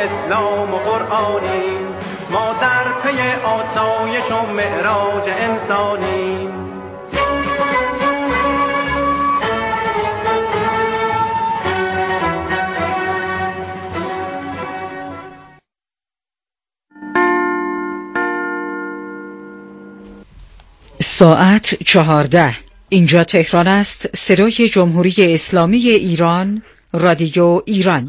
اسلام و قرآنیم، ما در پی آسایش و معراج انسانیم. ساعت 14. اینجا تهران است. صدای جمهوری اسلامی ایران، رادیو ایران.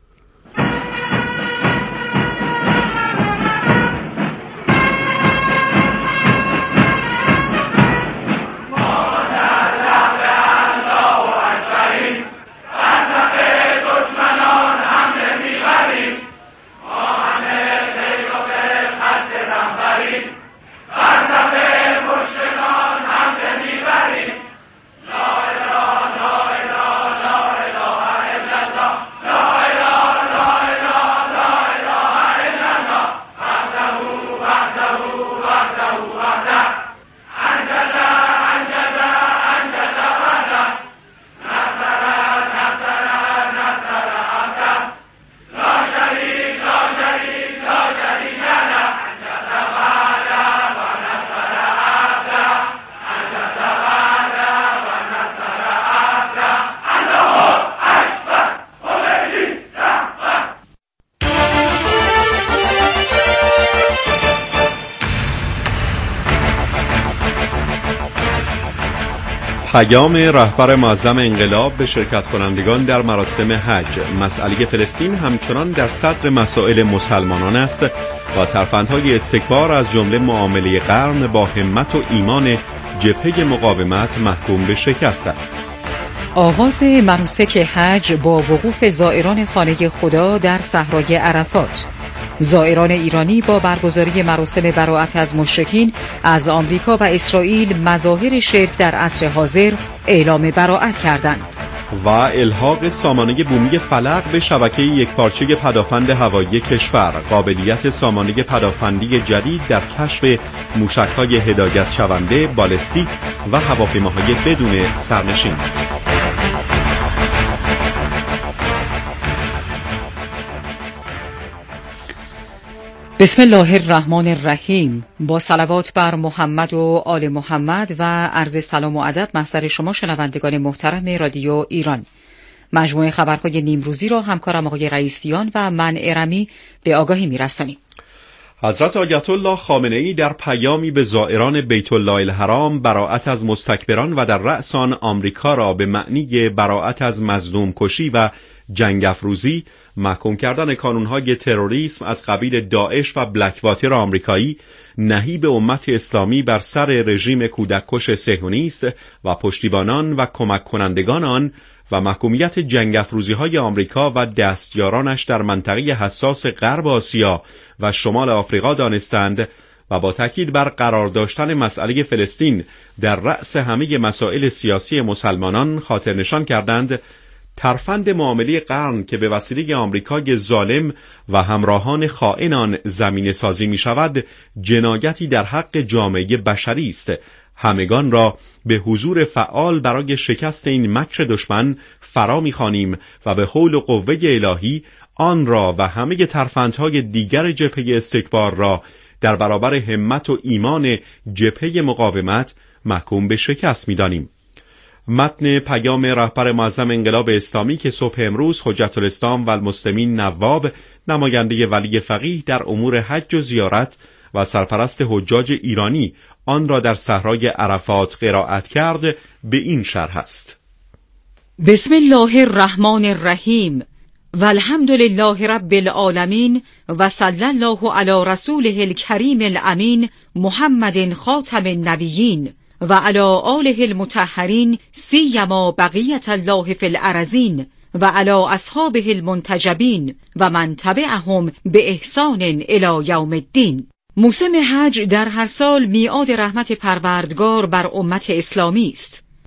پیام رهبر معظم انقلاب به شرکت کنندگان در مراسم حج: مسئله فلسطین همچنان در صدر مسائل مسلمانان است و ترفندهای استکبار از جمله معامله قرن با همت و ایمان جبهه مقاومت محکوم به شکست است. آغاز مناسک حج با وقوف زائران خانه خدا در صحرای عرفات. زائران ایرانی با برگزاری مراسم براءت از مشرکین از آمریکا و اسرائیل مظاهر شرک در عصر حاضر اعلام براءت کردند. و الحاق سامانه بومی فلق به شبکه یکپارچه پدافند هوایی کشور، قابلیت سامانه پدافندی جدید در کشف موشک‌های هدایت شونده، بالستیک و هواپیماهای بدون سرنشین. بسم الله الرحمن الرحیم. با صلوات بر محمد و آل محمد و عرض سلام و ادب محضر شما شنوندگان محترم رادیو ایران. مجموعه خبرهای نیمروزی را همکارم آقای رئیسیان و من ارمی به آگاهی می‌رسانیم. حضرت آیت الله خامنه‌ای در پیامی به زائران بیت الله الحرام براءت از مستکبران و در رأس آن آمریکا را به معنی براءت از مظلوم کشی و جنگ افروزی، محکوم کردن کانونهای تروریسم از قبیل داعش و بلکواتر آمریکایی، نهیب امت اسلامی بر سر رژیم کودککش صهیونیست و پشتیبانان و کمک کنندگان آن و محکومیت جنگ افروزی‌های آمریکا و دستیارانش در منطقه حساس غرب آسیا و شمال آفریقا دانستند و با تاکید بر قرار داشتن مسئله فلسطین در رأس همه مسائل سیاسی مسلمانان خاطر نشان کردند ترفند معامله قرن که به وسیله آمریکای ظالم و همراهان خائن آن زمینه سازی می شود، جنایتی در حق جامعه بشری است. همگان را به حضور فعال برای شکست این مکر دشمن فرا می‌خوانیم و به حول و قوه الهی آن را و همه ترفندهای دیگر جبهه استکبار را در برابر همت و ایمان جبهه مقاومت محکوم به شکست می‌دانیم. متن پیام رهبر معظم انقلاب اسلامی که صبح امروز حجت الاسلام و المسلمین نواب، نماینده ولی فقیه در امور حج و زیارت و سرپرست حجاج ایرانی آن را در صحرای عرفات قرائت کرد، به این شرح است: بسم الله الرحمن الرحیم و الحمد لله رب العالمین و صلی الله علی رسوله الکریم الامین محمد خاتم النبیین و علی آله المطهرین سیما بقیت الله فی الارضین و علی اصحابه المنتجبین و من تبعهم به احسان الی یوم الدین. موسم حج در هر سال میعاد رحمت پروردگار بر امت اسلامی است.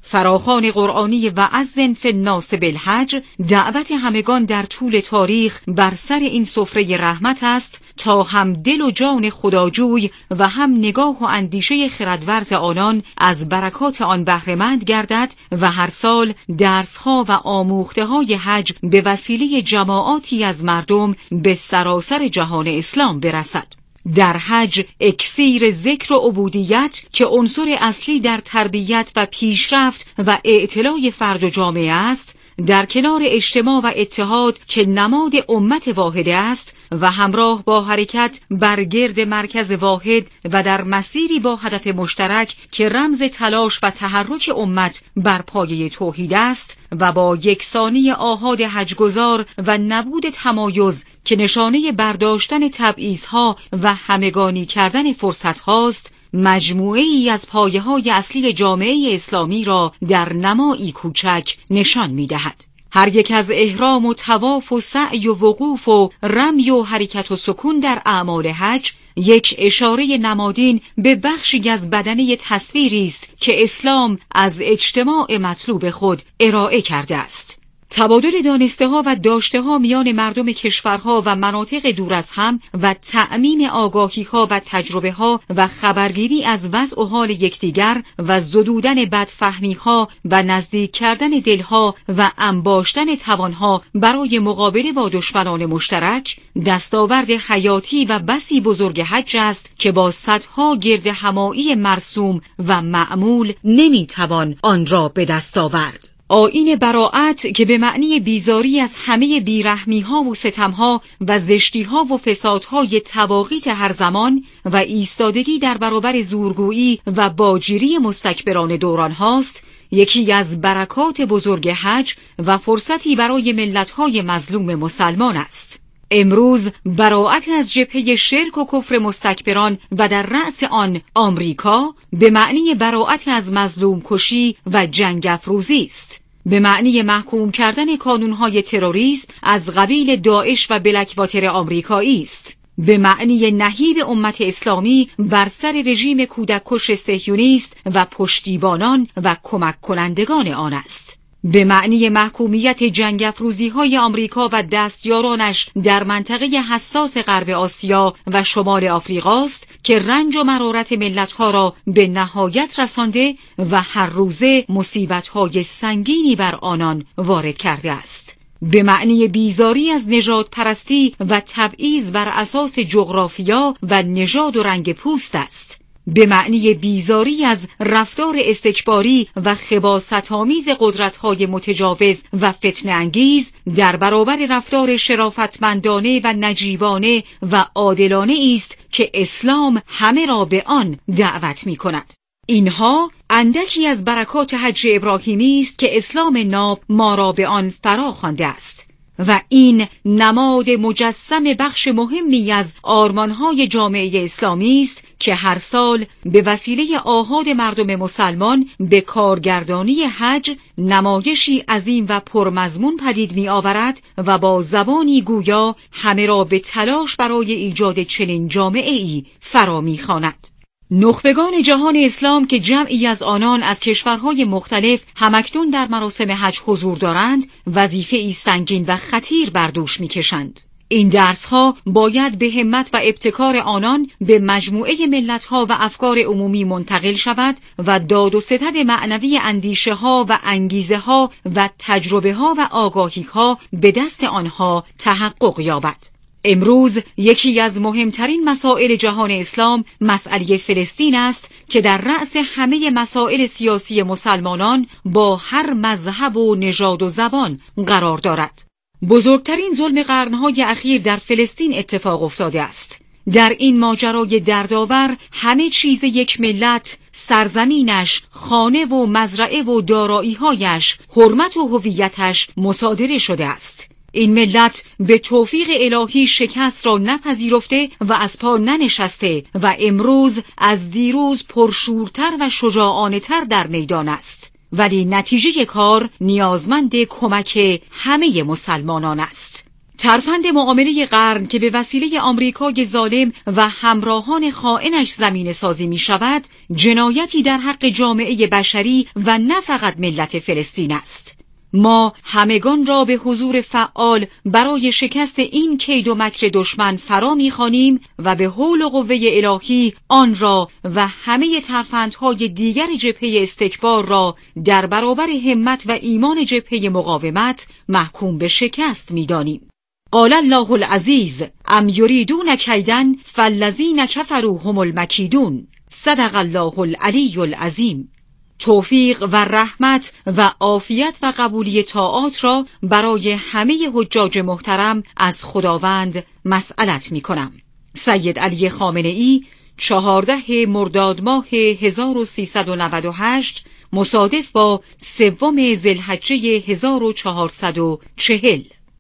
فراخوان قرآنی و اذن فی الناس بالحج دعوت همگان در طول تاریخ بر سر این سفره رحمت است تا هم دل و جان خداجوی و هم نگاه و اندیشه خردورز آنان از برکات آن بهره‌مند گردد و هر سال درس‌ها و آموخته‌های حج به وسیله جماعاتی از مردم به سراسر جهان اسلام برسد. در حج اکسیر ذکر و عبودیت که عنصر اصلی در تربیت و پیشرفت و اعتلاء فرد و جامعه است، در کنار اجتماع و اتحاد که نماد امت واحده است و همراه با حرکت بر گرد مرکز واحد و در مسیری با هدف مشترک که رمز تلاش و تحرک امت بر پایه توحید است و با یکسانی آحاد حجگزار و نبود تمایز که نشانه برداشتن تبعیض‌ها و همگانی کردن فرصت‌هاست، مجموعه‌ای از پایه‌های اصلی جامعه اسلامی را در نمایی کوچک نشان می‌دهد. هر یک از احرام و طواف و سعی و وقوف و رمی و حرکت و سکون در اعمال حج یک اشاره نمادین به بخشی از بدنه تصویری است که اسلام از اجتماع مطلوب خود ارائه کرده است. تبادل دانسته‌ها و داشته‌ها میان مردم کشورها و مناطق دور از هم و تأمین آگاهی‌ها و تجربه‌ها و خبرگیری از وضع و حال یکدیگر و زدودن بدفهمی‌ها و نزدیک کردن دلها و انباشتن توانها برای مقابله با دشمنان مشترک دستاورد حیاتی و بسی بزرگ حج است که با صدها گرد همایی مرسوم و معمول نمی‌توان آن را به دست آورد. آیین براءت که به معنی بیزاری از همه بیرحمی‌ها و ستم‌ها و زشتی‌ها و فسادهای طواغیت هر زمان و ایستادگی در برابر زورگویی و باجیری مستکبران دوران هاست، یکی از برکات بزرگ حج و فرصتی برای ملت‌های مظلوم مسلمان است. امروز براءت از جبهه شرک و کفر مستکبران و در رأس آن آمریکا به معنی براءت از مظلوم کشی و جنگ افروزی است. به معنی محکوم کردن کانونهای تروریسم از قبیل داعش و بلک‌واتر آمریکایی است. به معنی نهیب امت اسلامی بر سر رژیم کودککش صهیونیست و پشتیبانان و کمک کنندگان آن است. به معنی محکومیت جنگ افروزی‌های آمریکا و دستیارانش در منطقه حساس غرب آسیا و شمال آفریقا است که رنج و مرارت ملت‌ها را به نهایت رسانده و هر روزه مصیبت‌های سنگینی بر آنان وارد کرده است. به معنی بیزاری از نژاد پرستی و تبعیض بر اساس جغرافیا و نژاد و رنگ پوست است. به معنی بیزاری از رفتار استکباری و خباثت‌آمیز قدرت‌های متجاوز و فتنه انگیز در برابر رفتار شرافتمندانه و نجیبانه و عادلانه است که اسلام همه را به آن دعوت می‌کند. اینها اندکی از برکات حج ابراهیمی است که اسلام ناب ما را به آن فرا خوانده است و این نماد مجسم بخش مهمی از آرمان‌های جامعه اسلامی است که هر سال به وسیله آحاد مردم مسلمان به کارگردانی حج نمایشی عظیم و پرمضمون پدید می‌آورد و با زبانی گویا همه را به تلاش برای ایجاد چنین جامعه‌ای فرا می‌خواند. نخبگان جهان اسلام که جمعی از آنان از کشورهای مختلف همکنون در مراسم حج حضور دارند، وظیفه‌ای سنگین و خطیر بر دوش می‌کشند. این درس‌ها باید به همت و ابتکار آنان به مجموعه ملت‌ها و افکار عمومی منتقل شود و داد و ستد معنوی اندیشه‌ها و انگیزه‌ها و تجربه‌ها و آگاهی‌ها به دست آنها تحقق یابد. امروز یکی از مهمترین مسائل جهان اسلام مسئله فلسطین است که در رأس همه مسائل سیاسی مسلمانان با هر مذهب و نژاد و زبان قرار دارد. بزرگترین ظلم قرنهای اخیر در فلسطین اتفاق افتاده است. در این ماجرای دردآور همه چیز یک ملت، سرزمینش، خانه و مزرعه و دارایی‌هایش، حرمت و هویتش مصادره شده است. این ملت به توفیق الهی شکست را نپذیرفته و از پا ننشسته و امروز از دیروز پرشورتر و شجاعانه‌تر در میدان است، ولی نتیجه کار نیازمند کمک همه مسلمانان است. ترفند معامله قرن که به وسیله آمریکای ظالم و همراهان خائنش زمینه سازی می شود، جنایتی در حق جامعه بشری و نه فقط ملت فلسطین است. ما همگان را به حضور فعال برای شکست این کید و مکر دشمن فرا می‌خوانیم و به حول و قوه الهی آن را و همه ترفندهای دیگر جبهه استکبار را در برابر همت و ایمان جبهه مقاومت محکوم به شکست می‌دانیم. قال الله العزیز ام یریدون کیداً فالذین کفروا هم المکیدون. صدق الله العلی العظیم. توفیق و رحمت و عافیت و قبولی طاعات را برای همه حجاج محترم از خداوند مسئلت می کنم. سید علی خامنه‌ای 14 مرداد ماه 1398 مصادف با 3 ذوالحجه 1440.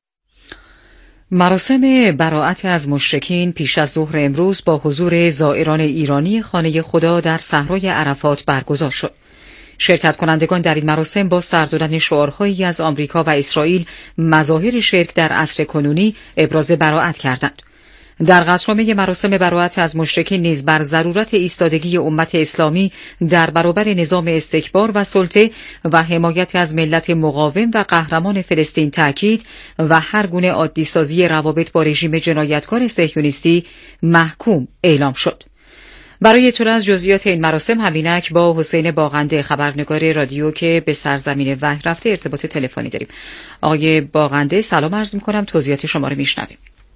مراسم براءت از مشرکین پیش از ظهر امروز با حضور زائران ایرانی خانه خدا در صحرای عرفات برگزار شد. شرکت کنندگان در این مراسم با سر دادن شعارهایی از آمریکا و اسرائیل مظاهر شرک در عصر کنونی ابراز براءت کردند. در قطعنامه مراسم براءت از مشرکین نیز بر ضرورت ایستادگی امت اسلامی در برابر نظام استکبار و سلطه و حمایت از ملت مقاوم و قهرمان فلسطین تاکید و هر گونه عادی‌سازی روابط با رژیم جنایتکار صهیونیستی محکوم اعلام شد. برای اطلاع از جزئیات این مراسم همینک با حسین باغنده خبرنگار رادیو که به سرزمین وحی رفته ارتباط تلفنی داریم. آقای باغنده سلام عرض می‌کنم، توضیحات شما رو میشنویم.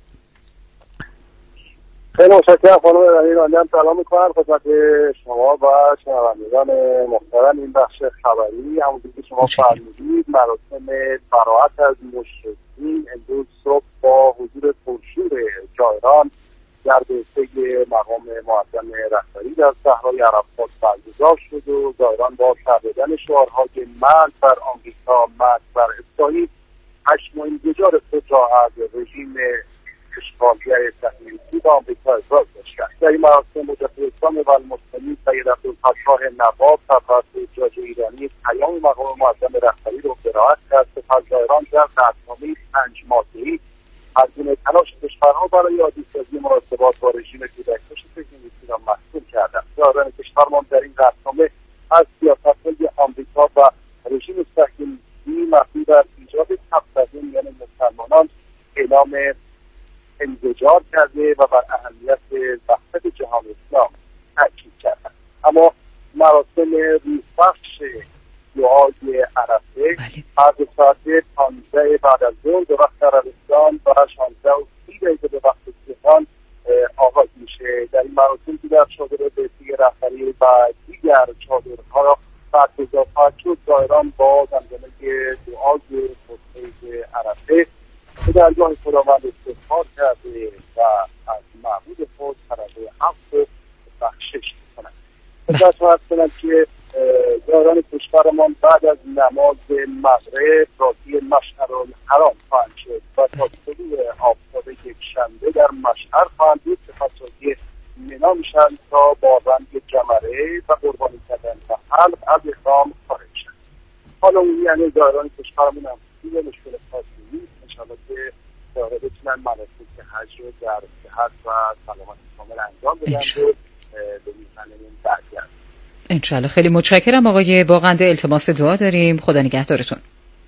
خیلی متشکرم خانم رحیم. سلام می‌کنم خدمت شما و شنوندگان محترم این بخش خبری. همونطور که شما فرمودید مراسم براءت از مشرکین امروز صبح با حضور پرشور زائران در بهشته مقام معظم رهبری در صحرای عرفات برگزار شد و زائران با سر دادن شعارهای مرگ بر آمریکا، مرگ بر اسرائیل، خشم و انزجار خود را از رژیم اشغالگر صهیونیستی و آمریکا ابراز داشتند. در این مراسم مجدد اسلام و المسلمین سید عبدالفتاح نواب توسط حجاج ایرانی پیام مقام معظم رهبری را قرائت کرد. سپس زائران در قطعنامه 5 ماده‌ای از گونه تلاش کشورها برای عادی‌سازی مناسبات با رژیم کودک‌کش صهیونیستی را محکوم کردند. زائران کشورمان در این قطعنامه از سیاست‌های آمریکا و رژیم صهیونیستی مبنی بر ایجاد تفرقه میان مسلمانان اعلام انزجار کرده و بر اهمیت وحدت جهان اسلام تاکید کردند. اما مراسم روزبخش دعای عرفه از ساعت 15 بعد از ظهر به وقت عربستان و 16:30 به وقت تهران آغاز میشه. در این مراسم دیگر شاگرد بهشتی رهبری و دیگر چادرها برگزار خواهد شد. زائران با دمدمه دعای خطبه عرفه به درگاه خداوند استغفار کرده و از معبود خود طلب عفو و بخشش می‌کنند. خدمت عرض کنم که زائران کشورمان بعد از نماز مغرب راضی مشعرالحرام خواهند شد و تا طلوع آفتاب یکشنبه در مشعر خواهند بود. سپس راضی منا میشن تا با رنگ جمره و قربانی کردن و حلق از احرام خارج شد. حالا یعنی زائران کشورمون هم دیگه مشکل خاصی نیست. انشاءالله که زائران بتونن مناسک حج رو در صحت و سلامت کامل انجام بدن و به میزنمون برگردن. انشالله. خیلی متشکرم آقای باغنده، التماس دعا داریم. خدا نگهدارتون.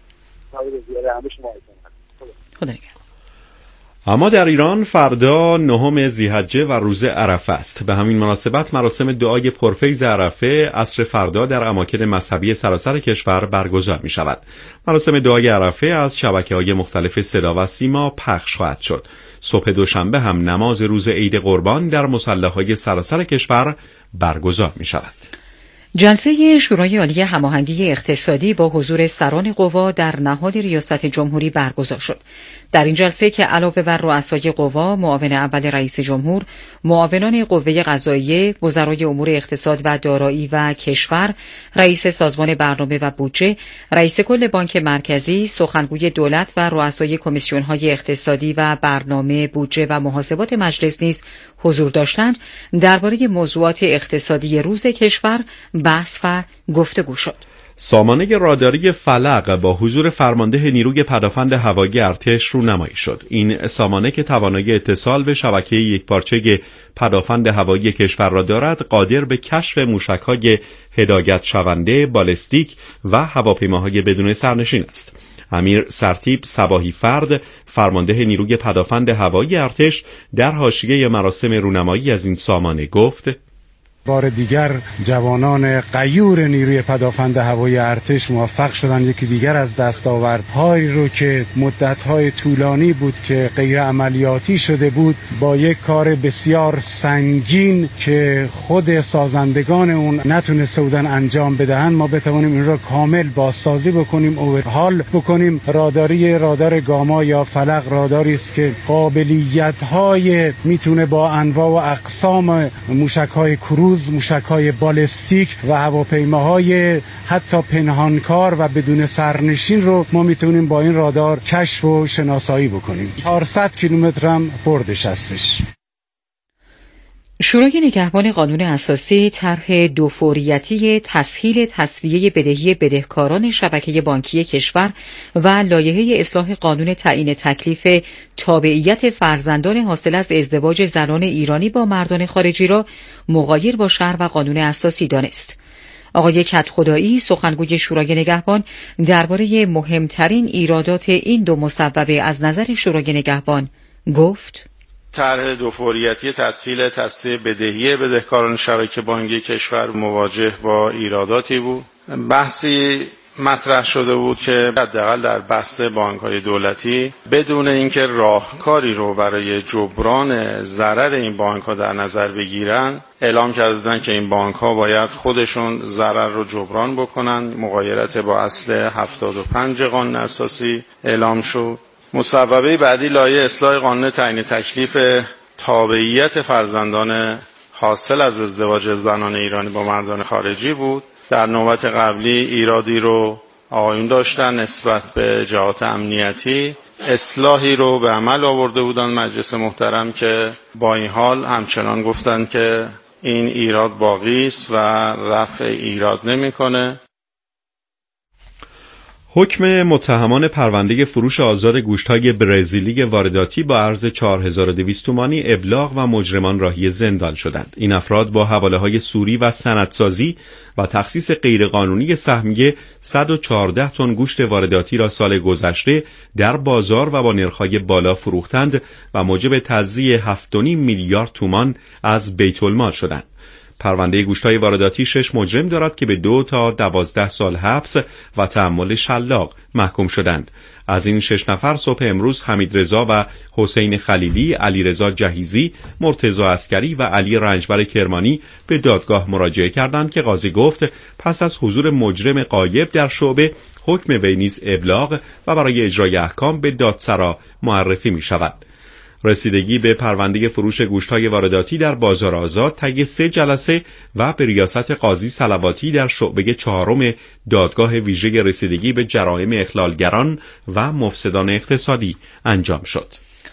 خدا نگهدار. اما در ایران فردا 9 ذی‌حجه و روز عرفه است. به همین مناسبت مراسم دعای پرفیض عرفه عصر فردا در اماکن مذهبی سراسر کشور برگزار می شود. مراسم دعای عرفه از شبکه‌های مختلف صدا و سیما پخش خواهد شد. صبح دوشنبه هم نماز روز عید قربان در مصلی‌های سراسر کشور برگزار می شود. جلسه شورای عالی هماهنگی اقتصادی با حضور سران قوا در نهاد ریاست جمهوری برگزار شد. در این جلسه که علاوه بر رؤسای قوا، معاون اول رئیس جمهور، معاونان قوه قضاییه، وزرای امور اقتصاد و دارایی و کشور، رئیس سازمان برنامه و بودجه، رئیس کل بانک مرکزی، سخنگوی دولت و رؤسای کمیسیون‌های اقتصادی و برنامه، بودجه و محاسبات مجلس نیز حضور داشتند، درباره موضوعات اقتصادی روز کشور بحث و گفتگو شد. سامانه راداری فلق با حضور فرمانده نیروی پدافند هوایی ارتش رونمایی شد. این سامانه که توانایی اتصال به شبکه یکپارچه پدافند هوایی کشور را دارد، قادر به کشف موشک‌های هدایت شونده، بالستیک و هواپیماهای بدون سرنشین است. امیر سرتیپ صباحی فرد، فرمانده نیروی پدافند هوایی ارتش، در حاشیه مراسم رونمایی از این سامانه گفت: بار دیگر جوانان غیور نیروی پدافند هوایی ارتش موفق شدند یکی دیگر از دستاوردهایی رو که مدت‌های طولانی بود که غیر عملیاتی شده بود، با یک کار بسیار سنگین که خود سازندگان اون نتونسته بودن انجام بدهند، ما بتوانیم این را کامل بازسازی بکنیم، اوورهال بکنیم. رادار گاما یا فلق راداری است که قابلیت‌های میتونه با انواع و اقسام موشک‌های کروز، موشک‌های بالستیک و هواپیماهای حتی پنهانکار و بدون سرنشین رو ما میتونیم با این رادار کشف و شناسایی بکنیم. 400 کیلومتر هم بردش هستش. شورای نگهبان قانون اساسی طرح دوفوریتی تسهیل تسویه بدهی بدهکاران شبکه بانکی کشور و لایحه اصلاح قانون تعیین تکلیف تابعیت فرزندان حاصل از ازدواج زنان ایرانی با مردان خارجی را مغایر با شرع و قانون اساسی دانست. آقای کدخدایی سخنگوی شورای نگهبان درباره مهمترین ایرادات این دو مصوبه از نظر شورای نگهبان گفت: طرح دوفوریتی تسهیل تسویه بدهی بدهکاران شبکه بانکی کشور مواجه با ایراداتی بود. بحثی مطرح شده بود که حداقل در بحث بانک‌های دولتی بدون اینکه راهکاری رو برای جبران ضرر این بانک‌ها در نظر بگیرن، اعلام کردن که این بانک‌ها باید خودشون ضرر رو جبران بکنن. مغایرت با اصل 75 قانون اساسی اعلام شد. مصوبه بعدی لایحه اصلاح قانون تعیین تکلیف تابعیت فرزندان حاصل از ازدواج زنان ایرانی با مردان خارجی بود. در نوبت قبلی ایرادی رو آقایون داشتن نسبت به جهات امنیتی، اصلاحی رو به عمل آورده بودن مجلس محترم که با این حال همچنان گفتن که این ایراد باقی است و رفع ایراد نمی‌کنه. حکم متهمان پرونده فروش آزاد گوشت‌های برزیلی وارداتی با عرض 4200 تومانی ابلاغ و مجرمان راهی زندان شدند. این افراد با حواله‌های سوری و سندسازی و تخصیص غیرقانونی سهمیه 114 تن گوشت وارداتی را سال گذشته در بازار و با نرخ‌های بالا فروختند و موجب تضییع 7.5 میلیارد تومان از بیت المال شدند. پرونده گوشت‌های وارداتی 6 مجرم دارد که به 2 تا 12 سال حبس و تحمل شلاق محکوم شدند. از این 6 نفر صبح امروز حمید رضا و حسین خلیلی، علی رضا جهیزی، مرتضی عسکری و علی رنجبر کرمانی به دادگاه مراجعه کردند که قاضی گفت پس از حضور مجرم غایب در شعبه، حکم وی نیز ابلاغ و برای اجرای احکام به دادسرا معرفی می شود. رسیدگی به پرونده فروش گوشت‌های وارداتی در بازار آزاد طی 3 جلسه و به ریاست قاضی صلواتی در شعبه 4 دادگاه ویژه رسیدگی به جرایم اخلالگران و مفسدان اقتصادی انجام شد.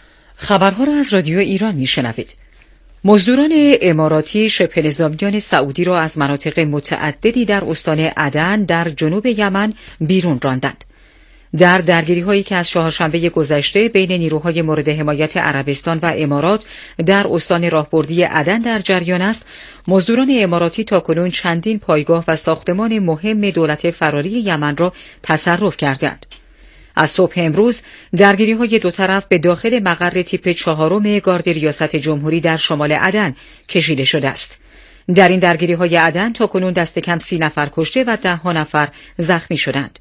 خبرها را از رادیو ایران میشنوید. مزدوران اماراتی شبه نظامیان سعودی را از مناطق متعددی در استان عدن در جنوب یمن بیرون راندند. در درگیری‌هایی که از چهارشنبه گذشته بین نیروهای مورد حمایت عربستان و امارات در استان راهبردی عدن در جریان است، مزدوران اماراتی تاکنون چندین پایگاه و ساختمان مهم دولت فراری یمن را تصرف کردند. از صبح امروز درگیری‌های دو طرف به داخل مقر تیپ 4 گارد ریاست جمهوری در شمال عدن کشیده شده است. در این درگیری‌های عدن تاکنون دست کم 30 نفر کشته و 10 نفر زخمی شدند.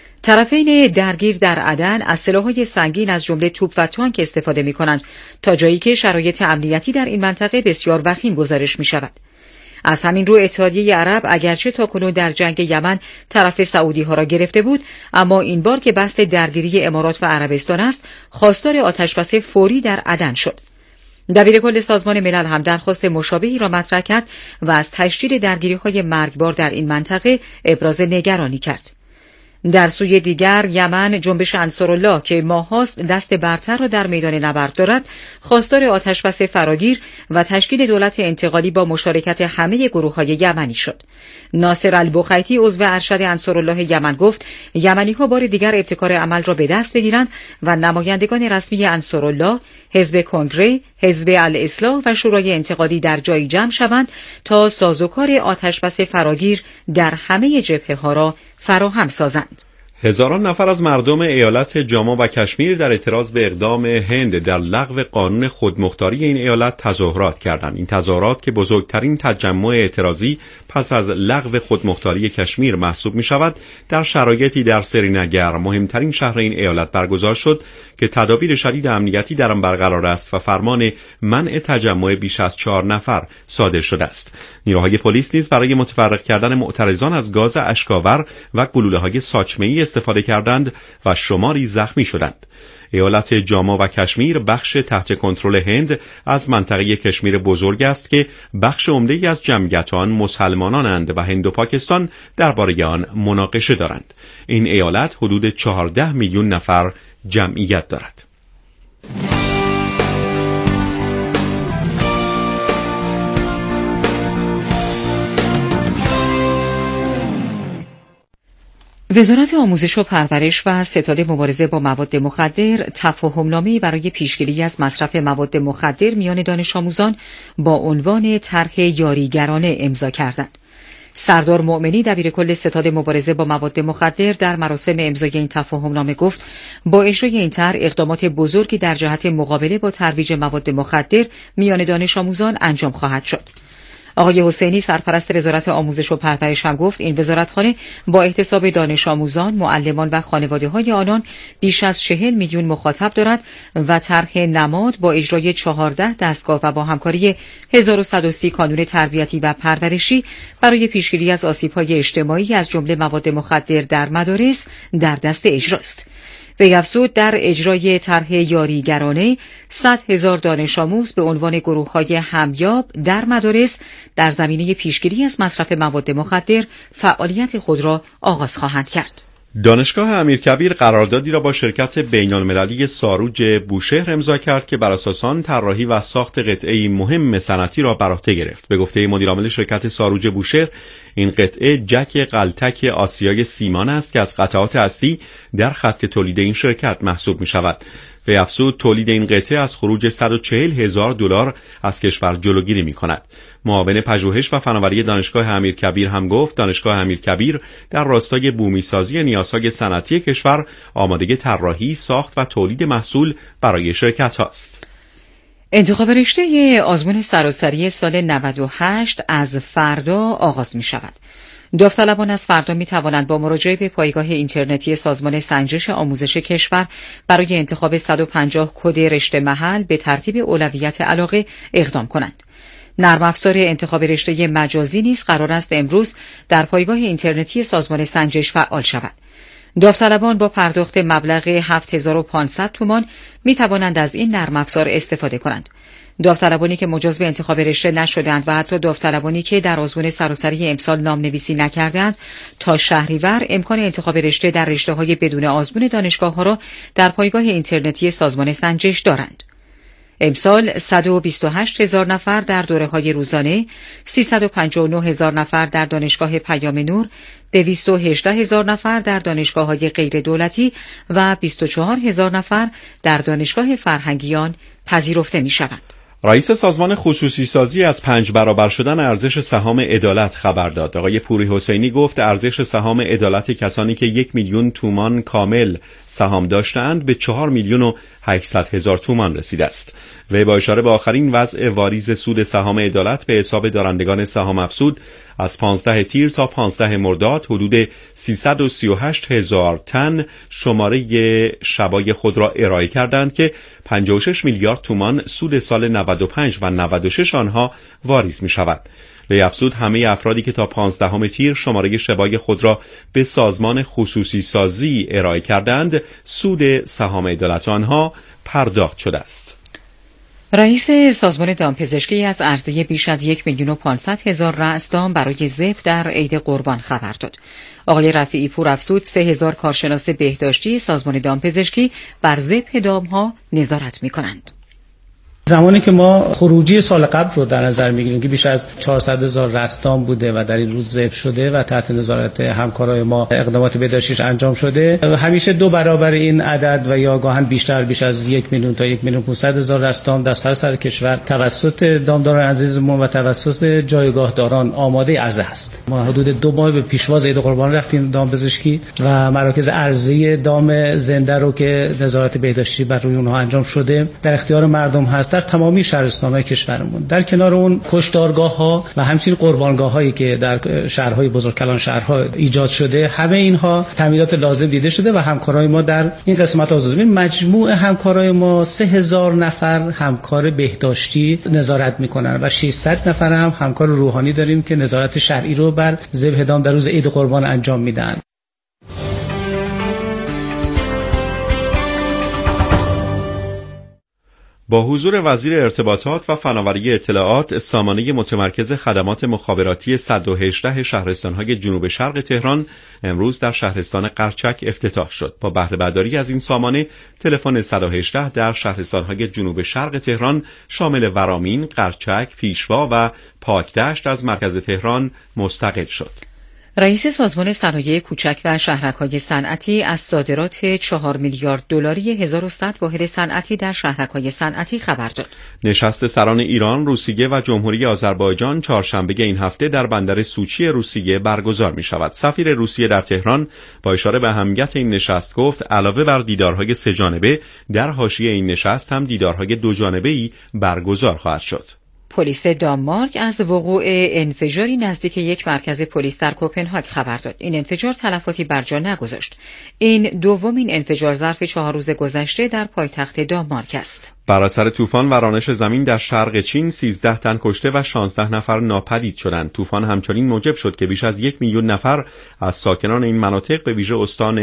طرفین درگیر در عدن از سلاح‌های سنگین از جمله توپ و تانک استفاده می‌کنند تا جایی که شرایط امنیتی در این منطقه بسیار وخیم گزارش می‌شود. از همین رو اتحادیه عرب اگرچه تاکنون در جنگ یمن طرف سعودی‌ها را گرفته بود، اما این بار که بحث درگیری امارات و عربستان است، خواستار آتشبس فوری در عدن شد. دبیرکل سازمان ملل هم درخواست مشابهی را مطرح کرد و از تشدید درگیری‌های مرگبار در این منطقه ابراز نگرانی کرد. در سوی دیگر یمن جنبش انصارالله که ماهاست دست برتر را در میدان نبرد دارد خواستار آتشبس فراگیر و تشکیل دولت انتقالی با مشارکت همه گروه‌های یمنی شد. ناصر البخیتی عضو ارشد انصارالله یمن گفت یمنی‌ها بار دیگر ابتکار عمل را به دست بگیرند و نمایندگان رسمی انصارالله، حزب کنگره، حزب الاصلاح و شورای انتقالی در جایی جمع شوند تا سازوکار آتشبس فراگیر در همه جبهه‌ها را فراهم سازند. هزاران نفر از مردم ایالت جاما و کشمیر در اعتراض به اقدام هند در لغو قانون خودمختاری این ایالت تظاهرات کردند. این تظاهرات که بزرگترین تجمع اعتراضی پس از لغو خودمختاری کشمیر محسوب می شود، در شرایطی در سرینگر، مهمترین شهر این ایالت برگزار شد که تدابیر شدید امنیتی در آن برقرار است و فرمان منع تجمع بیش از 4 نفر صادر شده است. نیروهای پلیس نیز برای متفرق کردن معترضان از گاز اشک‌آور و گلوله‌های ساچمه‌ای استفاده کردند و شماری زخمی شدند. ایالت جاما و کشمیر بخش تحت کنترل هند از منطقه کشمیر بزرگ است که بخش عمده‌ای از جمعیت آن مسلمانانند و هند و پاکستان درباره آن مناقشه دارند. این ایالت حدود 14 میلیون نفر جمعیت دارد. وزارت آموزش و پرورش و ستاد مبارزه با مواد مخدر تفاهم‌نامه‌ای برای پیشگیری از مصرف مواد مخدر میان دانش آموزان با عنوان طرح یاریگرانه امضا کردند. سردار مؤمنی دبیرکل ستاد مبارزه با مواد مخدر در مراسم امضای این تفاهم‌نامه گفت با اجرای این طرح اقدامات بزرگی در جهت مقابله با ترویج مواد مخدر میان دانش آموزان انجام خواهد شد. آقای حسینی سرپرست وزارت آموزش و پرورش هم گفت این وزارتخانه با احتساب دانش آموزان، معلمان و خانواده‌های آنان بیش از 40 میلیون مخاطب دارد و طرح نماد با اجرای 14 دستگاه و با همکاری 1130 کانون تربیتی و پرورشی برای پیشگیری از آسیب‌های اجتماعی از جمله مواد مخدر در مدارس در دست اجراست. وی افزود در اجرای طرح یاریگرانه 100,000 دانش آموز به عنوان گروه‌های همیاب در مدارس در زمینه پیشگیری از مصرف مواد مخدر فعالیت خود را آغاز خواهند کرد. دانشگاه امیرکبیر قراردادی را با شرکت بین‌المللی ساروج بوشهر امضا کرد که بر اساس آن طراحی و ساخت قطعه‌ای مهم صنعتی را بر عهده گرفت. به گفته مدیرعامل شرکت ساروج بوشهر، این قطعه جک غلتک آسیای سیمان است که از قطعات اصلی در خط تولید این شرکت محسوب می شود. به افزود تولید این قطعه از خروج $140,000 از کشور جلوگیری می کند. معاون پژوهش و فناوری دانشگاه امیرکبیر هم گفت دانشگاه امیرکبیر در راستای بومیسازی نیازهای صنعتی کشور آماده طراحی، ساخت و تولید محصول برای شرکت هاست. انتخاب رشته آزمون سراسری سال 98 از فردا آغاز می شود. داوطلبان از فردا می توانند با مراجعه به پایگاه اینترنتی سازمان سنجش آموزش کشور برای انتخاب 150 کد رشته محل به ترتیب اولویت علاقه اقدام کنند. نرم افزار انتخاب رشته مجازی نیز قرار است امروز در پایگاه اینترنتی سازمان سنجش فعال شود. داوطلبان با پرداخت مبلغ 7500 تومان می توانند از این نرم افزار استفاده کنند. داوطلبانی که مجاز به انتخاب رشته نشدند و حتی داوطلبانی که در آزمون سراسری امسال نامنویسی نکردند تا شهریور امکان انتخاب رشته در رشته‌های بدون آزمون دانشگاه‌ها را در پایگاه اینترنتی سازمان سنجش دارند. امسال 128,000 نفر در دوره‌های روزانه، 359,000 نفر در دانشگاه پیام نور، 218,000 نفر در دانشگاه‌های غیر دولتی و 24,000 نفر در دانشگاه فرهنگیان پذیرفته می‌شوند. رئیس سازمان خصوصی سازی از 5 برابر شدن ارزش سهام عدالت خبر داد. آقای پوری حسینی گفت ارزش سهام عدالت کسانی که 1 میلیون تومان کامل سهام داشتند به 4,800,000 تومان رسیده است. وی با اشاره به آخرین وضع واریز سود سهام عدالت به حساب دارندگان سهام افزود از 15 تیر تا 15 مرداد حدود 338,000 تن شماره شبای خود را ارائه کردند که 56 میلیارد تومان سود سال 95 و 96 آنها واریز می شود. وی افزود همه افرادی که تا 15 تیر شماره شبای خود را به سازمان خصوصی سازی ارائه کردند سود سهام عدالت آنها پرداخت شده است. رئیس سازمان دامپزشکی از عرضه بیش از 1,500,000 رأس دام برای ذبح در عید قربان خبر داد. آقای رفیعی پورافزود 3,000 کارشناس بهداشتی سازمان دامپزشکی بر ذبح دام‌ها نظارت می‌کنند. زمانی که ما خروجی سال قبل رو در نظر میگیریم که بیش از 400,000 رستام بوده و در این روز ذبح شده و تحت نظارت همکارای ما اقدامات بهداشتیش انجام شده، همیشه 2 برابر این عدد و یا گاهن بیشتر، بیش از 1,000,000 تا 1,500,000 رستام در سراسر کشور توسط دامداران عزیزمون و توسط جایگاهداران آماده عرضه است. ما حدود 2 ماه به پیشواز عید قربان رفتیم دامپزشکی و مراکز عرضه دام زنده رو که نظارت بهداشتی بر روی اونها انجام شده در اختیار مردم هست در تمامی شهرستان‌های کشورمون. در کنار اون کشتارگاه‌ها و همچنین قربانگاه‌هایی که در شهرهای بزرگ کلان شهرها ایجاد شده، همه اینها تامینات لازم دیده شده و همکارای ما در این قسمت آزادی، مجموع همکارای ما 3,000 نفر همکار بهداشتی نظارت می‌کنن و 600 نفر هم همکار روحانی داریم که نظارت شرعی رو بر ذبح دام در روز عید قربان انجام میدن. با حضور وزیر ارتباطات و فناوری اطلاعات، سامانه متمرکز خدمات مخابراتی 118 شهرستان‌های جنوب شرق تهران امروز در شهرستان قرچک افتتاح شد. با بهره برداری از این سامانه، تلفن 118 در شهرستان‌های جنوب شرق تهران شامل ورامین، قرچک، پیشوا و پاکدشت از مرکز تهران مستقل شد. رئیس سازمان صنایع کوچک و شهرک‌های صنعتی از صادرات 4 میلیارد دلاری 1100 واحد صنعتی در شهرک‌های صنعتی خبر داد. نشست سران ایران، روسیه و جمهوری آذربایجان چهارشنبه این هفته در بندر سوچی روسیه برگزار می‌شود. سفیر روسیه در تهران با اشاره به اهمیت این نشست گفت علاوه بر دیدارهای سه‌جانبه، در حاشیه این نشست هم دیدارهای دوجانبه‌ای برگزار خواهد شد. پلیس دانمارک از وقوع انفجاری نزدیک یک مرکز پلیس در کوپنهاگ خبر داد. این انفجار تلفاتی بر جا نگذاشت. این دومین انفجار ظرف 4 روز گذشته در پایتخت دانمارک است. بر اثر طوفان و رانش زمین در شرق چین 13 تن کشته و 16 نفر ناپدید شدند. طوفان همچنین موجب شد که بیش از 1 میلیون نفر از ساکنان این مناطق به ویژه استان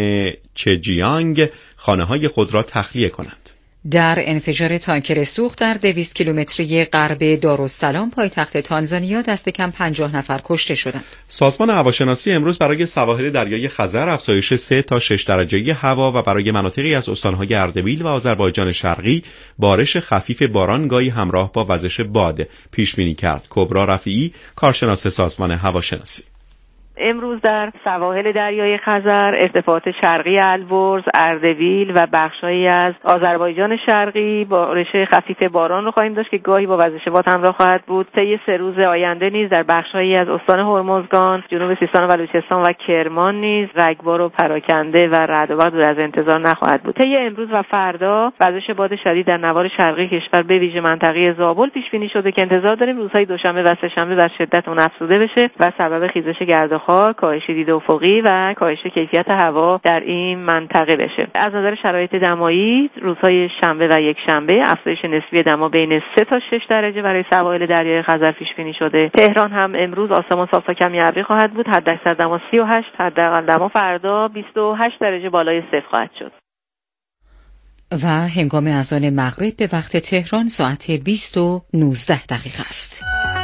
چجیانگ خانه‌های خود را تخلیه کنند. در انفجار تانکر سوخت در 200 کیلومتری غرب دارالسلام پایتخت تانزانیا دست کم 50 نفر کشته شدند. سازمان هواشناسی امروز برای سواحل دریای خزر افزایش 3 تا 6 درجه هوا و برای مناطقی از استان‌های اردبیل و آذربایجان شرقی بارش خفیف باران گاهی همراه با وزش باد پیش بینی کرد. کبرا رفیعی، کارشناس سازمان هواشناسی: امروز در سواحل دریای خزر، ارتفاعات شرقی البرز، اردبیل و بخشایی از آذربایجان شرقی بارش خفیف باران رو خواهیم داشت که گاهی با وزش باد همراه خواهد بود. طی 3 روز آینده نیز در بخشایی از استان هرمزگان، جنوب سیستان و بلوچستان و کرمان نیز رگبار و پراکنده و رعد و برق دور از انتظار نخواهد بود. طی امروز و فردا وزش باد شدید در نوار شرقی کشور به ویژه منطقه زابل پیش بینی شده که انتظار داریم روزهای دوشنبه و سه‌شنبه بر شدت اون افزوده بشه و سبب خیزش گرد و خاک، کاهش دید افقی و کاهش کیفیت هوا در این منطقه بشه. از نظر شرایط دمایی، روزهای شنبه و یک شنبه افزایش نسبی دما بین 3 تا 6 درجه برای سواحل دریای خزر پیش بینی شده. تهران هم امروز آسمان صاف تا کمی ابری خواهد بود. حداکثر دما 38، حداقل دما فردا 28 درجه بالای صفر خواهد شد. و هنگام اذان مغرب به وقت تهران ساعت 20:19 است.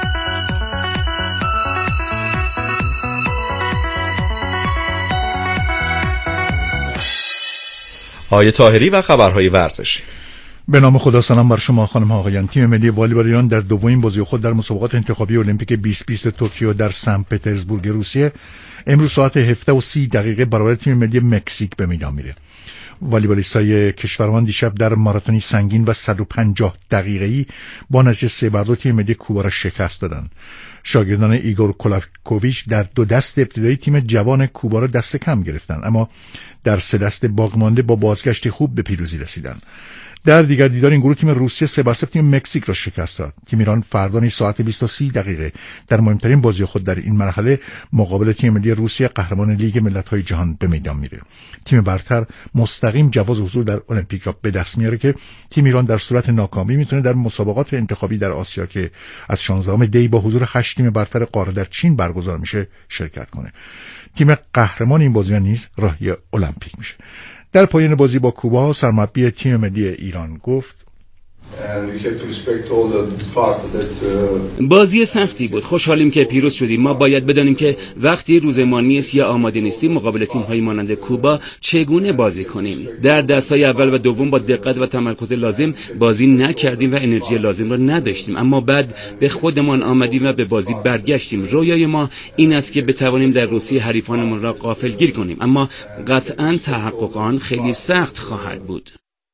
آیه طاهری و خبرهای ورزشی. به نام خدا، سلام بر شما خانم ها آقایان. تیم ملی والیبال ایران در دومین بازی خود در مسابقات انتخابی المپیک 2020 توکیو در سن پترزبورگ روسیه امروز ساعت 17:30 برابر تیم ملی مکزیک به میدان میره. والیبالیستای کشورمان دیشب در ماراتونی سنگین و 150 دقیقه‌ای با نتیجه 3-2 تیم ملی کوبا را شکست دادند. شاگردان ایگور کولاکوویچ در 2 دست ابتدایی تیم جوان کوبا را دست کم گرفتند، اما در 3 دست باقی مانده با بازگشت خوب به پیروزی رسیدند. در دیگر دیدار این گروه تیم روسیه 3-0 تیم مکزیک را شکست داد. تیم ایران فردا ساعت 20:30 در مهمترین بازی خود در این مرحله مقابل تیم ملی روسیه قهرمان لیگ ملت‌های جهان به میدان میره. تیم برتر مستقیم جواز حضور در المپیک را به دست میاره که تیم ایران در صورت ناکامی میتونه در مسابقات انتخابی در آسیا که از 16 دی با حضور 8 تیم برتر قاره در چین برگزار میشه شرکت کنه. تیم قهرمان این بازی‌ها نیز راهی المپیک میشه. در پایان بازی با کوبا سرمربی تیم ملی ایران گفت: بازی سختی بود. خوشحالیم که پیروز شدیم. ما باید بدانیم که وقتی روزمان نیست یا آماده نیستیم مقابل تیم‌های مانند کوبا چگونه بازی کنیم. در دست‌های اول و دوم با دقت و تمرکز لازم بازی نکردیم و انرژی لازم را نداشتیم، اما بعد به خودمان آمدیم و به بازی برگشتیم. رویای ما این است که بتوانیم در روسیه حریفانمان را غافلگیر کنیم، اما قطعاً تحقق آن خیلی سخت خواهد بود.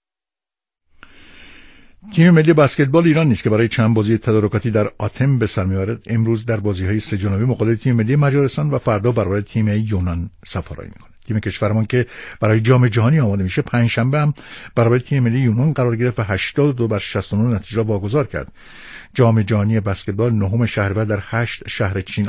تیم ملی بسکتبال ایران نیست که برای چند بازی تدارکاتی در آتن به سر می‌برد. امروز در بازی‌های سه جانبه مقابل تیم ملی مجارستان و فردا برابر تیم یونان سفارایی می‌کنه. تیم کشورمان که برای جام جهانی آماده میشه پنجشنبه هم برابر تیم ملی یونان قرار گرفت و 82-69 نتیجه را واگذار کرد. جام جهانی بسکتبال 9 شهریور در 8 شهر چین